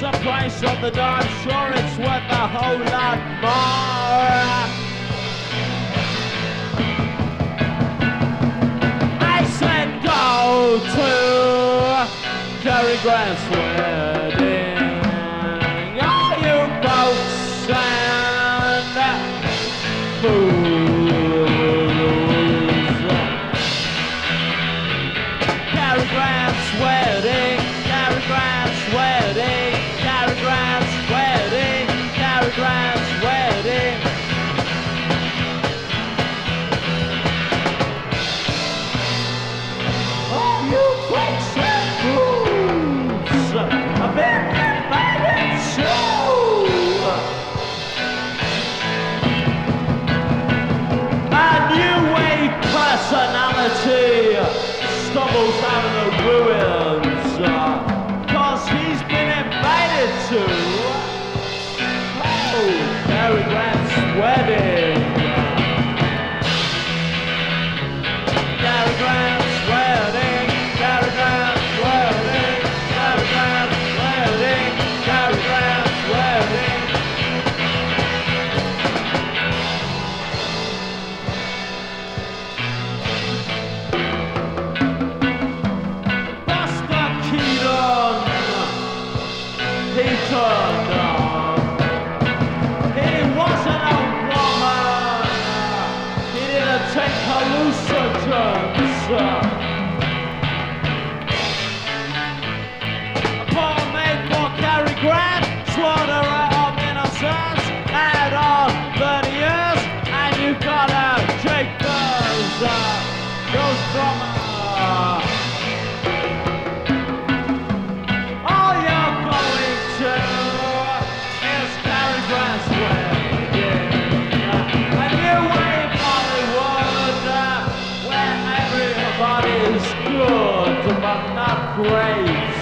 the price of the dime? Sure, it's worth a whole lot more. I said go to Cary Grant's wedding. All you folks and fools. Cary Grant's wedding. Cary Grant's wedding. Cary Grant's wedding. Cary Grant's wedding. Oh, you folks and fools have been invited to a new wave personality stumbles out of the ruins, 'cause he's been invited to Cary Grant's wedding. Cary Grant's wedding. Cary Grant's wedding. Cary Grant's wedding. Cary Grant's wedding. Buster Keaton, he turned on. He wasn't a woman. He didn't take hallucinogens. A poem made for Cary Grant, slaughter of innocence, add on 30 years, and you got a Jake Ghost drummer. All you're going to is Cary Grant's wedding. A new wave Hollywood, where everybody's good but not great.